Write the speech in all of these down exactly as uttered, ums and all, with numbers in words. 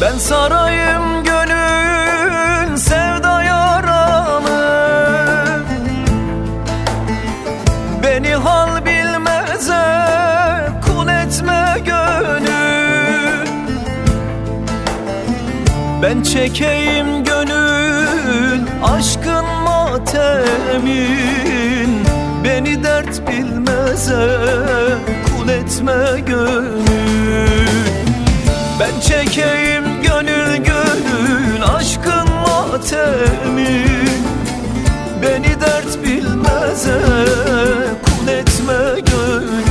Ben sarayım gönül sevda yaramı, beni hal bilmeze kul etme gönül. Ben çekeyim gönül aşkın matemin, beni dert bilmeze kul etme gönül. Ben çekeyim gönül gönül aşkın matemin, beni dert bilmeze kul etme gönül.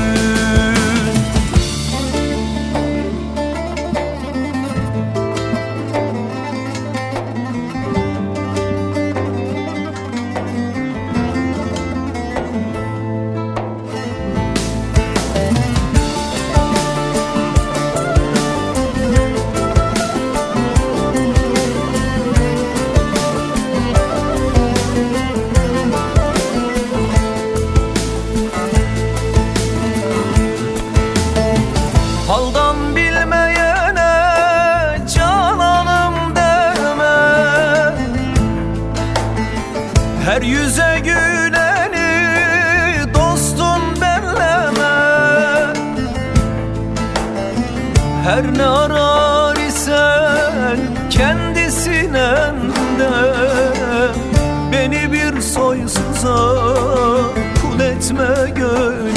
Haldan bilmeyene cananım deme, her yüze güleni dostum belleme. Her ne arar isen kendisinden de, beni bir soysuza kul etme gönül.